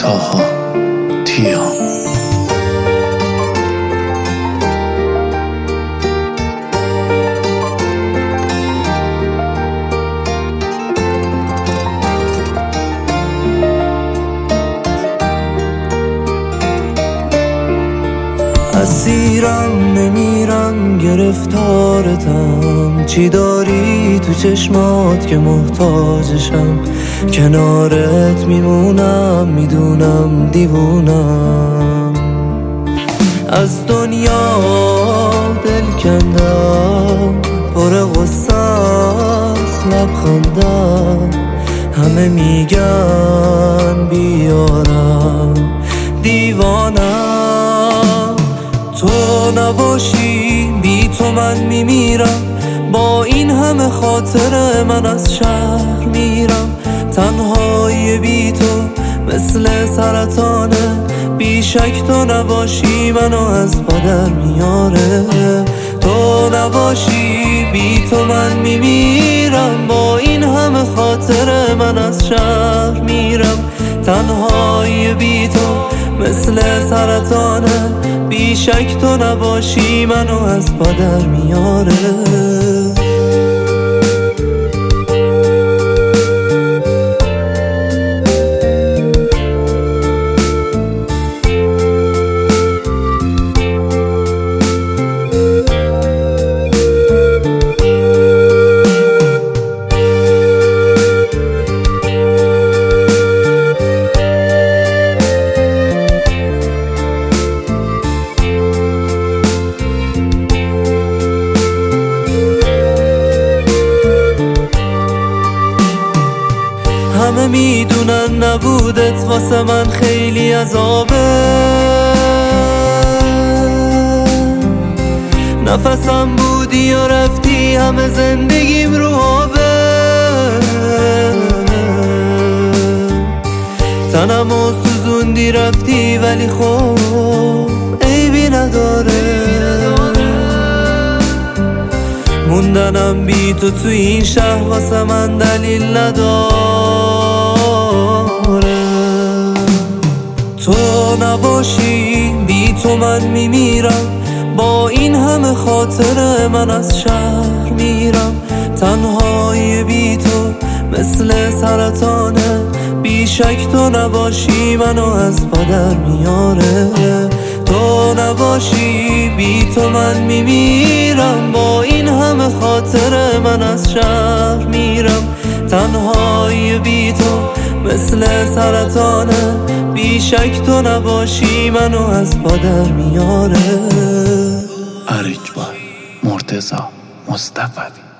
تاها تیا اسیرم نمیرم گرفتارتم، چی داری تو چشمات که محتاجشم؟ کنارت میمونم میدونم دیوونم، از دنیا دل کندم پر غصه است لبخندم، همه میگن بیارم دیوانم، تو نباشی بی تو من میمیرم، با این همه خاطر من از شهر میرم، تنهایی بی تو مثل سرطانه، بی شک تو نباشی منو از پدر میاره، تو نباشی بی تو من میمیرم، با این همه خاطر من از شهر میرم، تنهایی بی تو مثل سرطانه، بی شک تو نباشی منو از پدر میاره. همه میدونن نبودت واسه من خیلی عذابه، نفسم بودی و رفتی همه زندگیم رو آبه، تنمو سوزوندی رفتی ولی خب عیبی نداره، موندنم بی تو تو این شهر واسه من دلیل نداره، تو نباشی بی تو من میمیرم، با این همه خاطر من از شهر میرم، تنهایی بی تو مثل سرطانه، بی شک تو نباشی منو از پدر میاره، تو نباشی بی تو من میمیرم، با این همه خاطر من از شهر میرم، تنهایی بی تو مثل سرطانه، بی شک تو نباشی منو از پدر میاره. اریج بای مرتضی مصطفی